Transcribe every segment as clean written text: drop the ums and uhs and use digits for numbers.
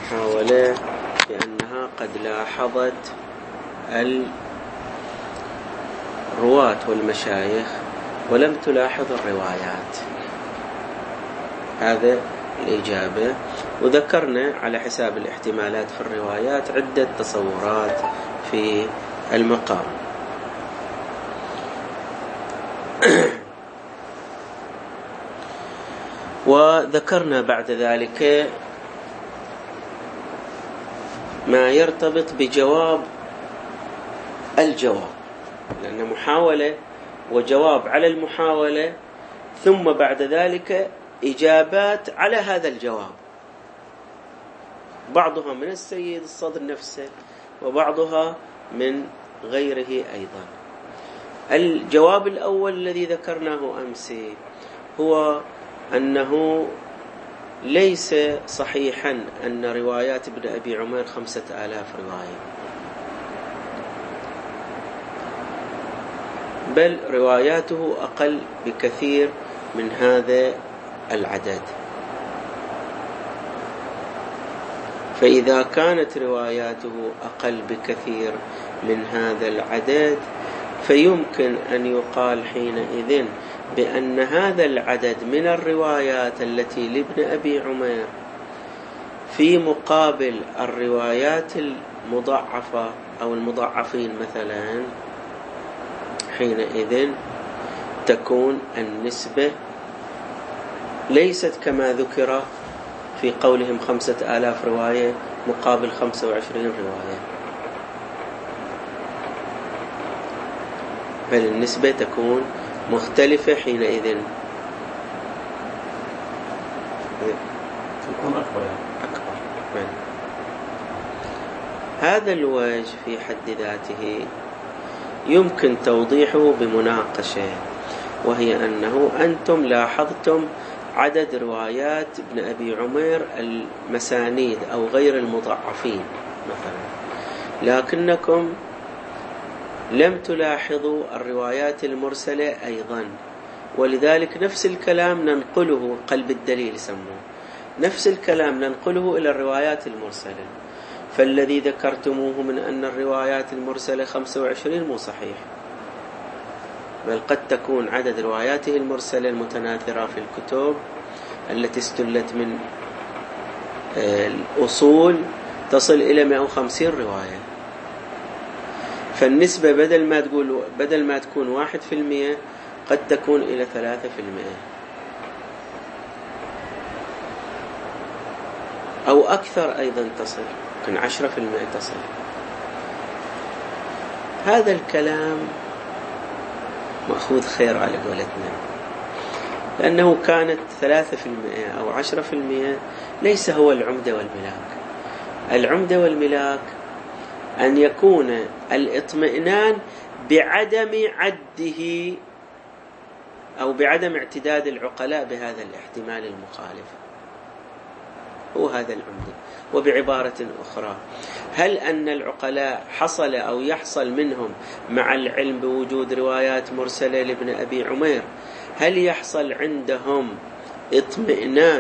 المحاولة بأنها قد لاحظت الرواة والمشايخ ولم تلاحظ الروايات. هذا الإجابة. وذكرنا على حساب الاحتمالات في الروايات عدة تصورات في المقام. وذكرنا بعد ذلك ما يرتبط بجواب الجواب، لأن محاولة وجواب على المحاولة، ثم بعد ذلك إجابات على هذا الجواب، بعضها من السيد الصدر نفسه وبعضها من غيره أيضا. الجواب الأول الذي ذكرناه أمس هو أنه ليس صحيحا أن روايات ابن أبي عمير 5000 رواية، بل رواياته أقل بكثير من هذا العدد. فإذا كانت رواياته أقل بكثير من هذا العدد، فيمكن أن يقال حينئذ بأن هذا العدد من الروايات التي لابن أبي عمير في مقابل الروايات المضاعفة أو المضاعفين مثلا، حينئذ تكون النسبة ليست كما ذكر في قولهم 5000 رواية مقابل 25 رواية، بل النسبة تكون مختلفة حينئذ، تكون أكبر. هذا الوجه في حد ذاته يمكن توضيحه بمناقشة، وهي أنه أنتم لاحظتم عدد روايات ابن أبي عمير المسانيد أو غير المضاعفين مثلا، لكنكم لم تلاحظوا الروايات المرسلة أيضا، ولذلك نفس الكلام ننقله، قلب الدليل يسموه، نفس الكلام ننقله إلى الروايات المرسلة. فالذي ذكرتموه من أن الروايات المرسلة 25 مو صحيح، بل قد تكون عدد رواياته المرسلة المتناثرة في الكتب التي استلت من الأصول تصل إلى 150 رواية. فالنسبة بدل ما تكون 1% قد تكون إلى 3% أو أكثر أيضا تصل، يمكن 10% تصل. هذا الكلام مأخوذ خير على قولتنا، لأنه كانت 3% أو 10% ليس هو العمدة والملاك. العمدة والملاك أن يكون الاطمئنان بعدم عده أو بعدم اعتداد العقلاء بهذا الاحتمال المخالف، هو هذا العمدة. وبعبارة أخرى، هل أن العقلاء حصل أو يحصل منهم مع العلم بوجود روايات مرسلة لابن أبي عمير، هل يحصل عندهم اطمئنان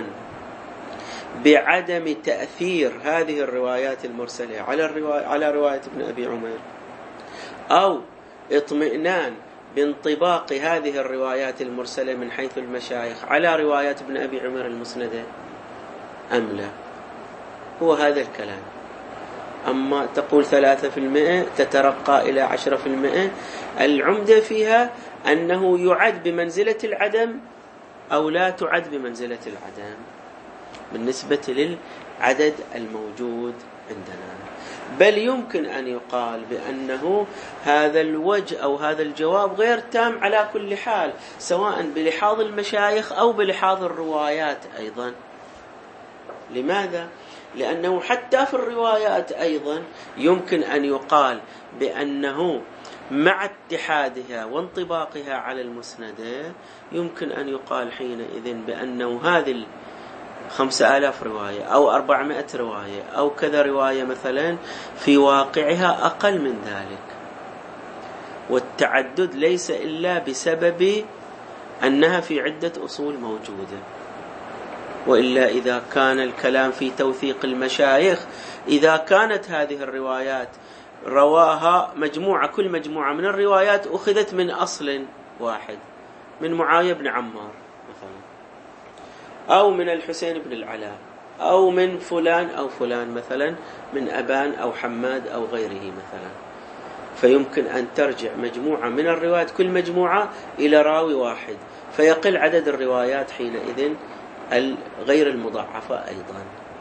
بعدم تأثير هذه الروايات المرسلة على رواية ابن أبي عمير، أو اطمئنان بانطباق هذه الروايات المرسلة من حيث المشايخ على روايات ابن أبي عمير المسندة أم لا؟ هو هذا الكلام. أما تقول 3% تترقى إلى 10%، العمدة فيها أنه يعد بمنزلة العدم أو لا تعد بمنزلة العدم بالنسبة للعدد الموجود عندنا. بل يمكن أن يقال بأنه هذا الوجه أو هذا الجواب غير تام على كل حال، سواء بلحاظ المشايخ أو بلحاظ الروايات أيضا. لماذا؟ لأنه حتى في الروايات أيضا يمكن أن يقال بأنه مع اتحادها وانطباقها على المسندة يمكن أن يقال حينئذ بأنه هذه 5000 رواية أو 400 رواية أو كذا رواية مثلا في واقعها أقل من ذلك، والتعدد ليس إلا بسبب أنها في عدة أصول موجودة. وإلا إذا كان الكلام في توثيق المشايخ، إذا كانت هذه الروايات رواها مجموعة، كل مجموعة من الروايات أخذت من أصل واحد، من معاوية بن عمار مثلا، أو من الحسين بن العلاء، أو من فلان أو فلان مثلا، من أبان أو حماد أو غيره مثلا، فيمكن أن ترجع مجموعة من الروايات كل مجموعة إلى راوي واحد، فيقل عدد الروايات حينئذ غير المضاعفة أيضا.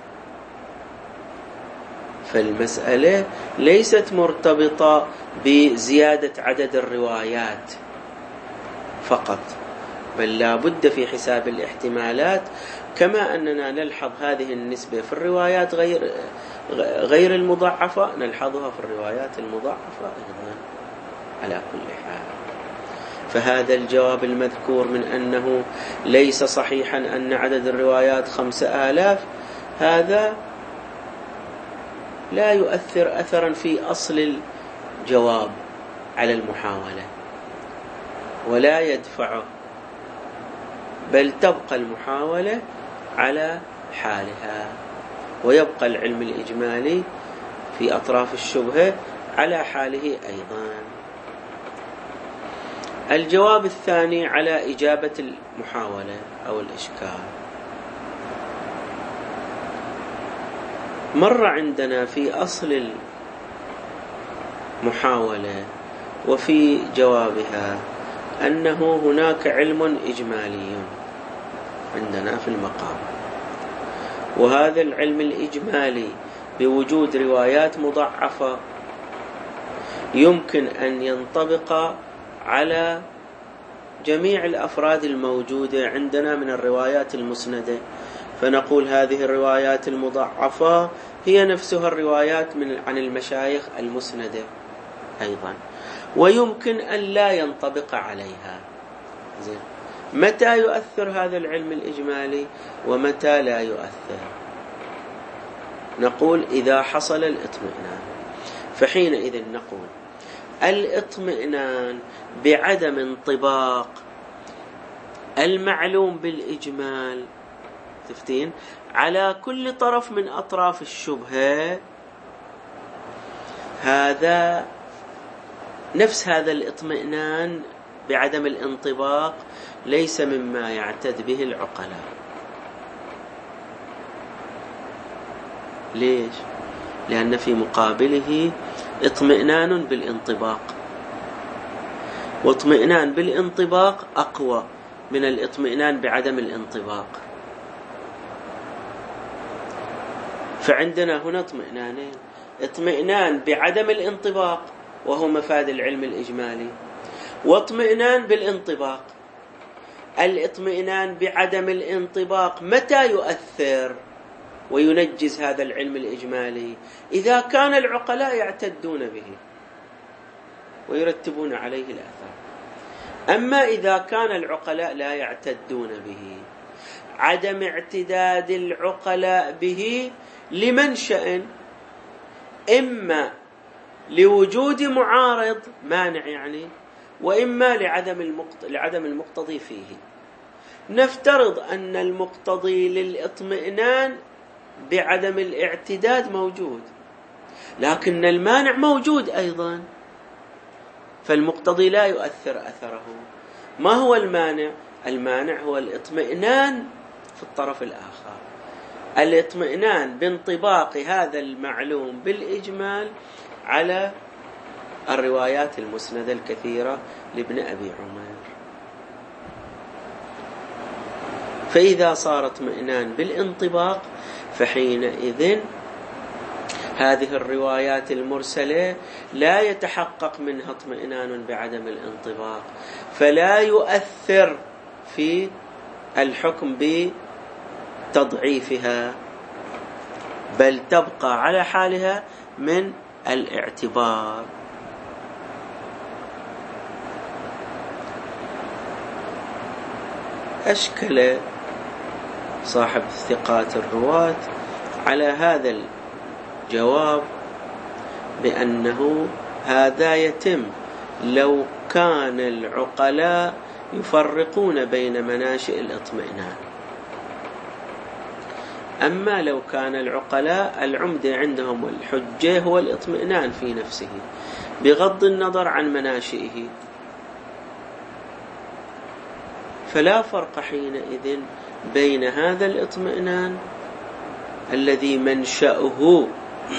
فالمسألة ليست مرتبطة بزيادة عدد الروايات فقط، بل لا بد في حساب الاحتمالات، كما أننا نلحظ هذه النسبة في الروايات غير المضاعفة نلحظها في الروايات المضاعفة أيضا على كل حال. فهذا الجواب المذكور من أنه ليس صحيحا أن عدد الروايات 5000، هذا لا يؤثر أثرا في أصل الجواب على المحاولة ولا يدفعه، بل تبقى المحاولة على حالها، ويبقى العلم الإجمالي في أطراف الشبهة على حاله أيضا. الجواب الثاني على إجابة المحاولة أو الإشكال، مر عندنا في أصل المحاولة وفي جوابها أنه هناك علم إجمالي عندنا في المقام، وهذا العلم الإجمالي بوجود روايات مضاعفة يمكن أن ينطبق على جميع الأفراد الموجودة عندنا من الروايات المسندة، فنقول هذه الروايات المضاعفة هي نفسها الروايات عن المشايخ المسندة أيضا، ويمكن أن لا ينطبق عليها. زين، متى يؤثر هذا العلم الإجمالي ومتى لا يؤثر؟ نقول إذا حصل الاطمئنان، فحينئذ نقول الاطمئنان بعدم انطباق المعلوم بالإجمال تفتين على كل طرف من أطراف الشبهة، هذا نفس هذا الاطمئنان بعدم الانطباق ليس مما يعتد به العقلاء. ليش؟ لأن في مقابله اطمئنان بالانطباق، واطمئنان بالانطباق أقوى من الاطمئنان بعدم الانطباق. فعندنا هنا اطمئنانين، اطمئنان بعدم الانطباق وهو مفاد العلم الإجمالي، واطمئنان بالانطباق. الاطمئنان بعدم الانطباق متى يؤثر وينجز هذا العلم الإجمالي؟ إذا كان العقلاء يعتدون به ويرتبون عليه الآثار. أما إذا كان العقلاء لا يعتدون به، عدم اعتداد العقلاء به لمنشأ، إما لوجود معارض مانع يعني، وإما لعدم المقتضي فيه. نفترض أن المقتضي للإطمئنان بعدم الاعتداد موجود، لكن المانع موجود أيضا، فالمقتضي لا يؤثر أثره. ما هو المانع؟ المانع هو الاطمئنان في الطرف الآخر، الاطمئنان بانطباق هذا المعلوم بالإجمال على الروايات المسندة الكثيرة لابن أبي عمر. فإذا صار اطمئنان بالانطباق فحينئذ هذه الروايات المرسلة لا يتحقق منها اطمئنان بعدم الانطباق، فلا يؤثر في الحكم بتضعيفها، بل تبقى على حالها من الاعتبار. أشكل صاحب ثقات الرواة على هذا الجواب بأنه هذا يتم لو كان العقلاء يفرقون بين مناشئ الاطمئنان. أما لو كان العقلاء العمدة عندهم الحجة هو الاطمئنان في نفسه بغض النظر عن مناشئه، فلا فرق حينئذ بين هذا الاطمئنان الذي منشأه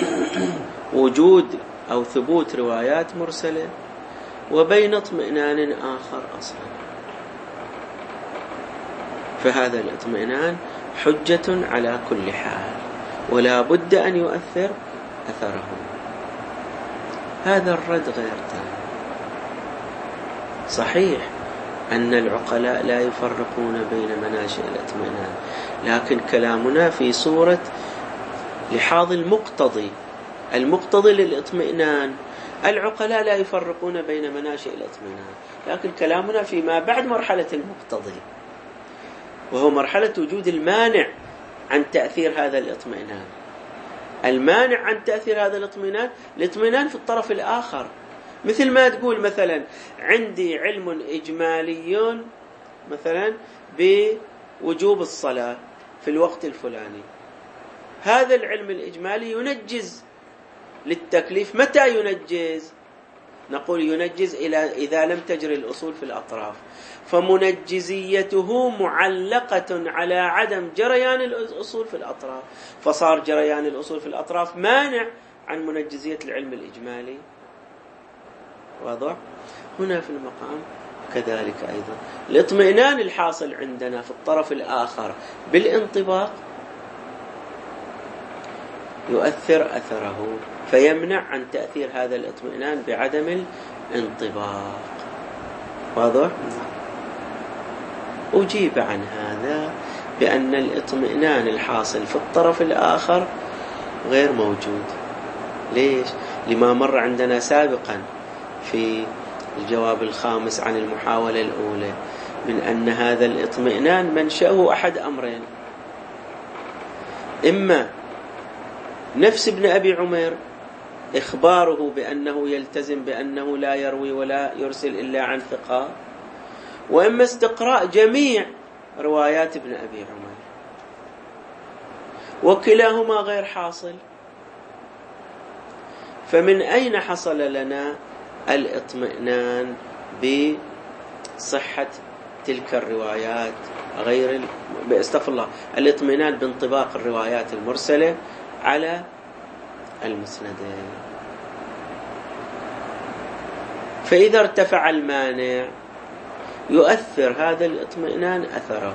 وجود أو ثبوت روايات مرسلة وبين اطمئنان آخر أصلا. فهذا الاطمئنان حجة على كل حال ولا بد أن يؤثر أثره. هذا الرد غير تام. صحيح أن العقلاء لا يفرقون بين مناشئ الاطمئنان، لكن كلامنا في صورة لحاظ المقتضي للاطمئنان. العقلاء لا يفرقون بين مناشئ الاطمئنان، لكن كلامنا فيما بعد مرحلة المقتضي، وهو مرحلة وجود المانع عن تأثير هذا الاطمئنان. المانع عن تأثير هذا الاطمئنان في الطرف الآخر، مثل ما تقول مثلا عندي علم إجمالي مثلا بوجوب الصلاة في الوقت الفلاني. هذا العلم الإجمالي ينجز للتكليف. متى ينجز؟ نقول ينجز إذا لم تجري الأصول في الأطراف، فمنجزيته معلقة على عدم جريان الأصول في الأطراف، فصار جريان الأصول في الأطراف مانع عن منجزية العلم الإجمالي. واضح؟ هنا في المقام كذلك أيضا الاطمئنان الحاصل عندنا في الطرف الآخر بالانطباق يؤثر أثره، فيمنع عن تأثير هذا الاطمئنان بعدم الانطباق. واضح؟ أجيب عن هذا بأن الاطمئنان الحاصل في الطرف الآخر غير موجود. ليش؟ لما مر عندنا سابقا في الجواب الخامس عن المحاولة الأولى من أن هذا الاطمئنان منشأه أحد أمرين: إما نفس ابن أبي عمير إخباره بأنه يلتزم بأنه لا يروي ولا يرسل إلا عن ثقة، وإما استقراء جميع روايات ابن أبي عمير، وكلاهما غير حاصل. فمن أين حصل لنا الاطمئنان بصحة تلك الروايات غير استغفر الله، الاطمئنان بانطباق الروايات المرسلة على المسندين؟ فإذا ارتفع المانع يؤثر هذا الاطمئنان أثره،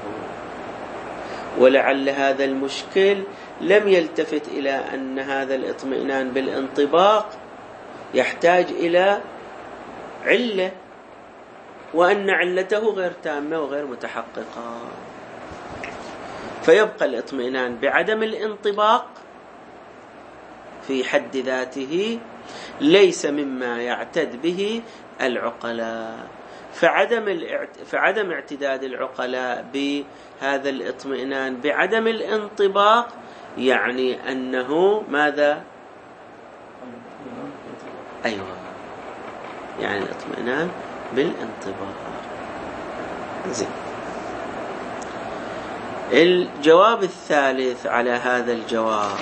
ولعل هذا المشكل لم يلتفت إلى أن هذا الاطمئنان بالانطباق يحتاج إلى علة، وأن علته غير تامة وغير متحققة، فيبقى الاطمئنان بعدم الانطباق في حد ذاته ليس مما يعتد به العقلاء. فعدم اعتداد العقلاء بهذا الاطمئنان بعدم الانطباق يعني أنه ماذا؟ أيوة، يعني الاطمئنان بالانطباق. زين. الجواب الثالث على هذا الجواب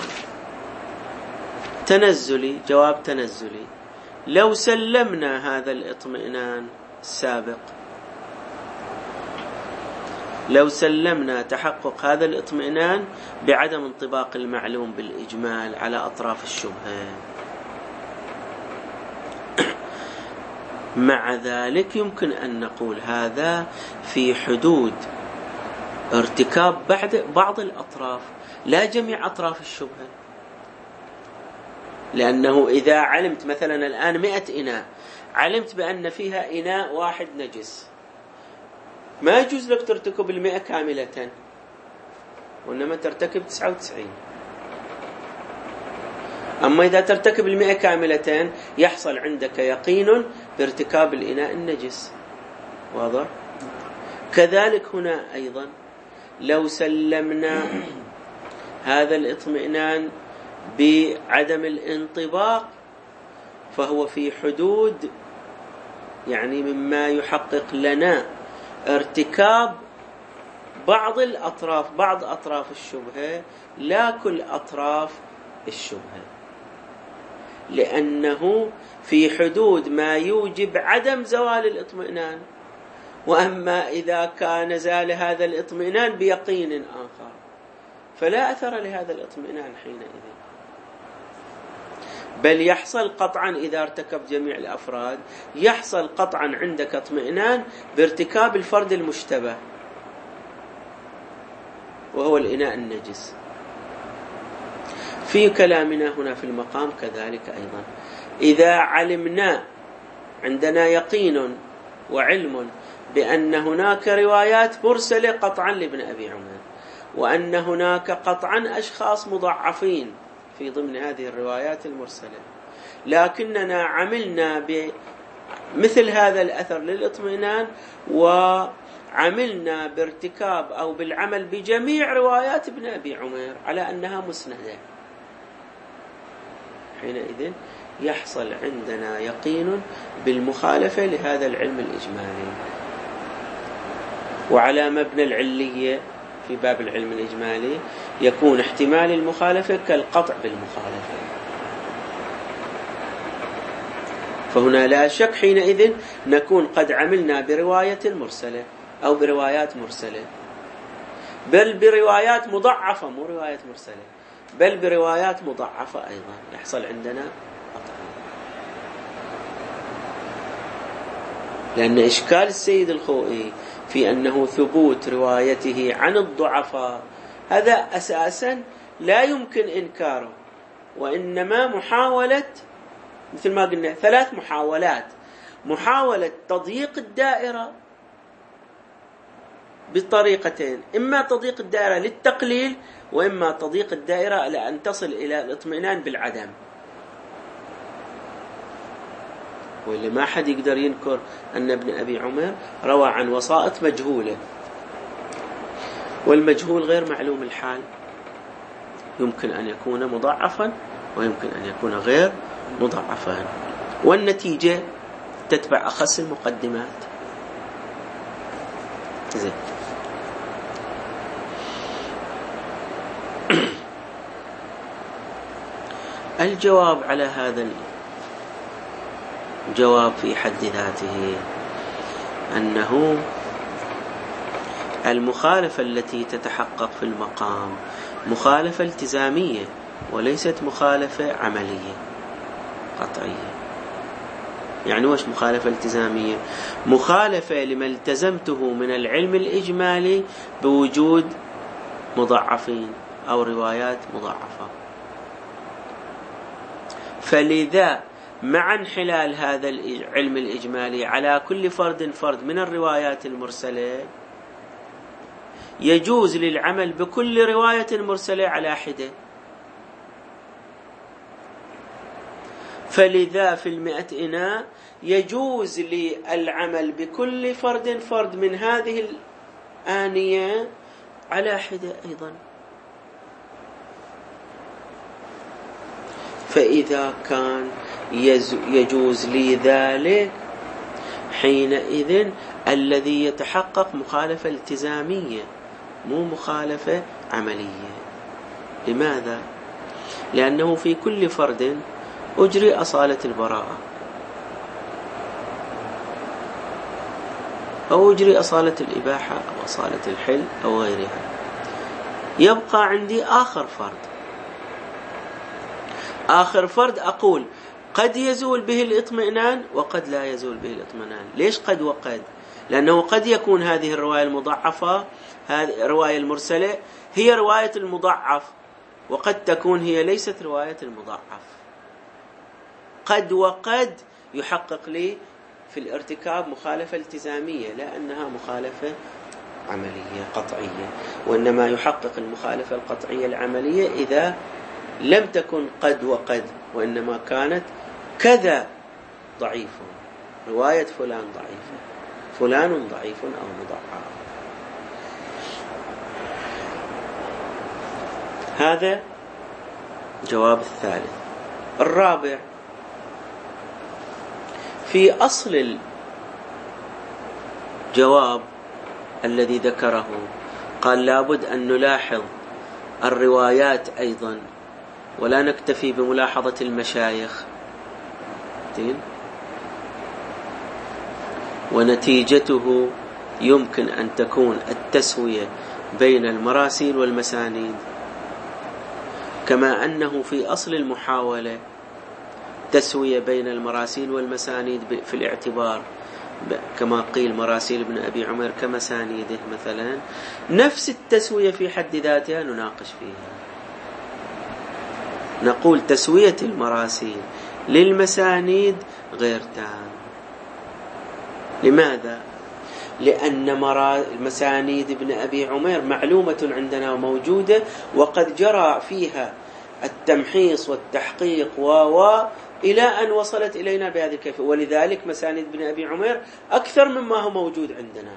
تنزلي، جواب تنزلي. لو سلمنا هذا الاطمئنان السابق، لو سلمنا تحقق هذا الاطمئنان بعدم انطباق المعلوم بالإجمال على أطراف الشبهة، مع ذلك يمكن أن نقول هذا في حدود ارتكاب بعض الأطراف لا جميع أطراف الشبهة. لأنه إذا علمت مثلا الآن 100 إناء، علمت بأن فيها إناء واحد نجس، ما يجوز لك ترتكب 100 كاملة، وإنما ترتكب 99. أما إذا ترتكب 100 كاملة يحصل عندك يقين بارتكاب الإناء النجس. واضح؟ كذلك هنا أيضا لو سلمنا هذا الاطمئنان بعدم الانطباق فهو في حدود يعني مما يحقق لنا ارتكاب بعض أطراف الشبهة، لا كل أطراف الشبهة، لأنه في حدود ما يوجب عدم زوال الاطمئنان. وأما إذا كان زال هذا الاطمئنان بيقين آخر فلا أثر لهذا الاطمئنان حينئذ، بل يحصل قطعا إذا ارتكب جميع الأفراد، يحصل قطعا عندك اطمئنان بارتكاب الفرد المشتبه وهو الإناء النجس. في كلامنا هنا في المقام كذلك أيضا، إذا علمنا عندنا يقين وعلم بأن هناك روايات مرسلة قطعا لابن أبي عمر، وأن هناك قطعا أشخاص مضعفين في ضمن هذه الروايات المرسلة، لكننا عملنا بمثل هذا الأثر للاطمئنان وعملنا بارتكاب أو بالعمل بجميع روايات ابن أبي عمر على أنها مسندة، حينئذ يحصل عندنا يقين بالمخالفة لهذا العلم الإجمالي. وعلى مبنى العلية في باب العلم الإجمالي يكون احتمال المخالفة كالقطع بالمخالفة، فهنا لا شك حينئذ نكون قد عملنا برواية مرسلة أو بروايات مرسلة، بل بروايات مضعفة، مو رواية مرسلة، بل بروايات مضعفة أيضا يحصل عندنا قطع. لأن إشكال السيد الخوئي في أنه ثبوت روايته عن الضعفاء هذا أساسا لا يمكن إنكاره، وإنما محاولة، مثل ما قلنا 3 محاولات: محاولة تضييق الدائرة بطريقتين، إما تضييق الدائرة للتقليل، وإما تضييق الدائرة إلى أن تصل إلى الاطمئنان بالعدم. واللي ما حد يقدر ينكر أن ابن أبي عمر روى عن وسائط مجهولة، والمجهول غير معلوم الحال، يمكن أن يكون مضاعفا ويمكن أن يكون غير مضاعفا، والنتيجة تتبع أخص المقدمات. زين. الجواب على هذا الجواب في حد ذاته أنه المخالفة التي تتحقق في المقام مخالفة التزامية وليست مخالفة عملية قطعية. يعني وش مخالفة التزامية؟ مخالفة لما التزمته من العلم الإجمالي بوجود مضاعفين أو روايات مضاعفة، فلذا مع انحلال هذا العلم الإجمالي على كل فرد من الروايات المرسلة يجوز للعمل بكل رواية مرسلة على حدة. فلذا في 100 إناء يجوز للعمل بكل فرد من هذه الآنية على حدة أيضا. فإذا كان يجوز لي ذلك حينئذ الذي يتحقق مخالفة التزامية مو مخالفة عملية. لماذا؟ لأنه في كل فرد أجري أصالة البراءة أو أجري أصالة الإباحة أو أصالة الحل أو غيرها. يبقى عندي آخر فرد أقول قد يزول به الاطمئنان وقد لا يزول به الاطمئنان. ليش قد وقد؟ لأنه قد يكون هذه الرواية المضعفة، هذه الرواية المرسلة هي رواية المضعف، وقد تكون هي ليست رواية المضعف. قد وقد يحقق لي في الارتكاب مخالفة التزامية، لا أنها مخالفة عملية قطعية، وإنما يحقق المخالفة القطعية العملية إذا لم تكن قد وقد، وإنما كانت كذا ضعيف، رواية فلان ضعيفة، فلان ضعيف أو مضعف. هذا جواب الثالث. الرابع في أصل الجواب الذي ذكره قال لابد أن نلاحظ الروايات أيضا ولا نكتفي بملاحظة المشايخ. ونتيجته يمكن أن تكون التسوية بين المراسيل والمسانيد، كما أنه في أصل المحاولة تسوية بين المراسيل والمسانيد في الاعتبار، كما قيل مراسيل ابن أبي عمر كمسانيده مثلا. نفس التسوية في حد ذاتها نناقش فيها، نقول تسوية المراسيل للمسانيد غير تام. لماذا؟ لأن مسانيد ابن أبي عمر معلومة عندنا وموجودة، وقد جرى فيها التمحيص والتحقيق إلى أن وصلت إلينا بهذه الكيفية، ولذلك مسانيد ابن أبي عمر أكثر مما هو موجود عندنا،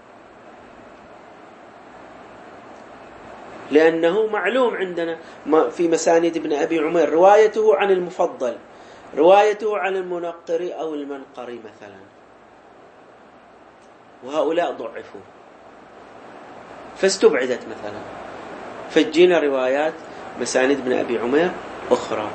لأنه معلوم عندنا في مسانيد ابن أبي عمر روايته عن المفضل، روايته عن المنقري أو المنقري مثلا، وهؤلاء ضعفوا فاستبعدت مثلا، فجينا روايات مسانيد ابن أبي عمر أخرى.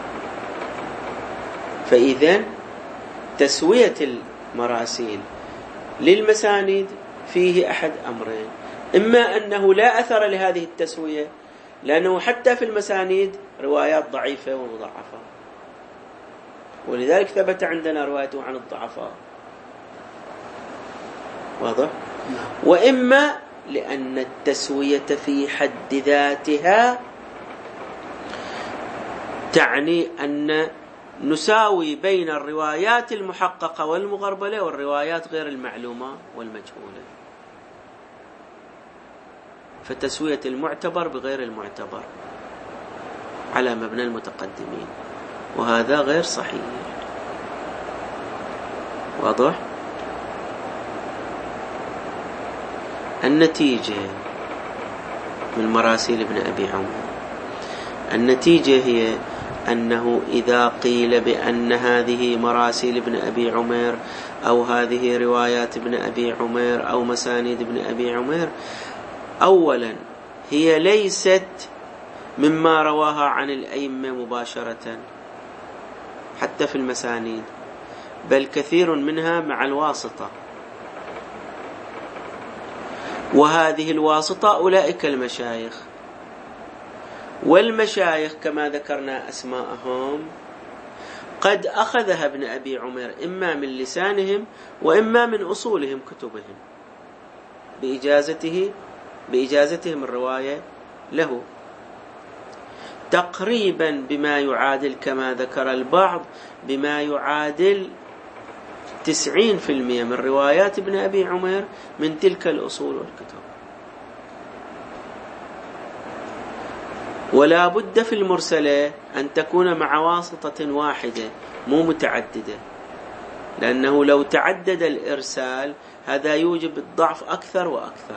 فإذن تسوية المراسيل للمسانيد فيه أحد أمرين: إما أنه لا أثر لهذه التسوية، لأنه حتى في المسانيد روايات ضعيفة ومضعفة، ولذلك ثبت عندنا روايته عن الضعفاء، واضح؟ وإما لأن التسوية في حد ذاتها تعني أن نساوي بين الروايات المحققة والمغربلة والروايات غير المعلومة والمجهولة، فتسوية المعتبر بغير المعتبر على مبنى المتقدمين، وهذا غير صحيح. واضح؟ النتيجة من مراسيل ابن أبي عمر، النتيجة هي أنه إذا قيل بأن هذه مراسيل ابن أبي عمر أو هذه روايات ابن أبي عمر أو مسانيد ابن أبي عمر، أولا هي ليست مما رواها عن الأئمة مباشرة حتى في المسانيد، بل كثير منها مع الواسطة، وهذه الواسطة أولئك المشايخ، والمشايخ كما ذكرنا أسماءهم قد أخذها ابن أبي عمر إما من لسانهم وإما من أصولهم كتبهم بإجازتهم الرواية له، تقريبا بما يعادل كما ذكر البعض بما يعادل 90% من روايات ابن أبي عمر من تلك الأصول والكتب. ولا بد في المرسلة أن تكون مع واسطة واحدة مو متعددة، لأنه لو تعدد الإرسال هذا يوجب الضعف أكثر وأكثر.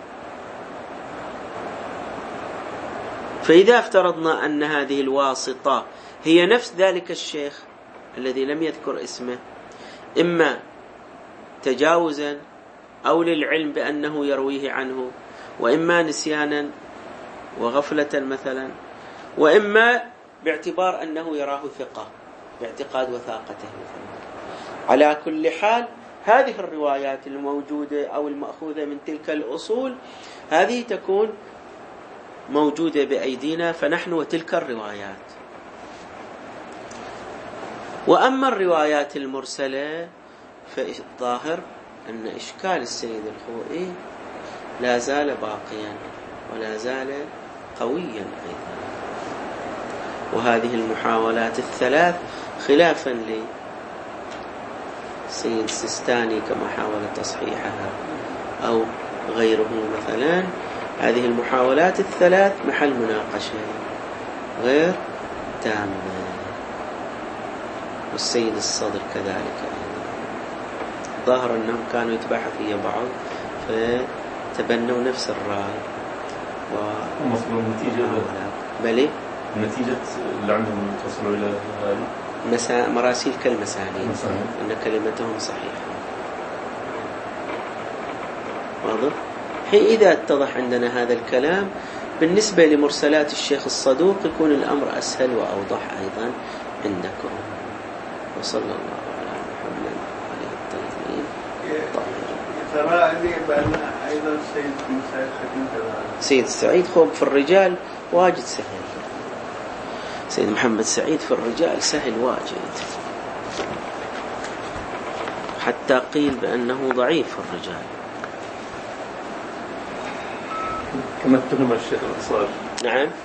فإذا افترضنا أن هذه الواسطة هي نفس ذلك الشيخ الذي لم يذكر اسمه، إما تجاوزا أو للعلم بأنه يرويه عنه، وإما نسيانا وغفلة مثلا، وإما باعتبار أنه يراه ثقة باعتقاد وثاقته مثلا. على كل حال هذه الروايات الموجودة أو المأخوذة من تلك الأصول هذه تكون موجودة بأيدينا، فنحن وتلك الروايات. وأما الروايات المرسلة فالظاهر أن إشكال السيد الخوئي لا زال باقيا ولا زال قويا أيضا، وهذه المحاولات الثلاث خلافا للسيد السيستاني كما حاول تصحيحها أو غيره مثلا، هذه المحاولات الثلاث محل مناقشة غير تامة، والسيد الصدر كذلك أيضا. ظاهر أنهم كانوا يتباحثوا فيها بعض فتبنوا نفس الرأي ومصدر النتيجة بلي النتيجة اللي عندهم توصلوا إلى هذه مراسيل كالمسانيد أن كلمتهم صحيحة. واضح؟ إذا اتضح عندنا هذا الكلام بالنسبة لمرسلات الشيخ الصدوق يكون الأمر أسهل وأوضح أيضا عندكم. وصلى الله على محمد وعلى الطيبين الطاهرين. ترى لي بأن أيضا سيد سعيد خوب في الرجال واجد سهل. سيد محمد سعيد في الرجال سهل واجد، حتى قيل بأنه ضعيف في الرجال. كما اتهم الشيخ الأنصاري. نعم.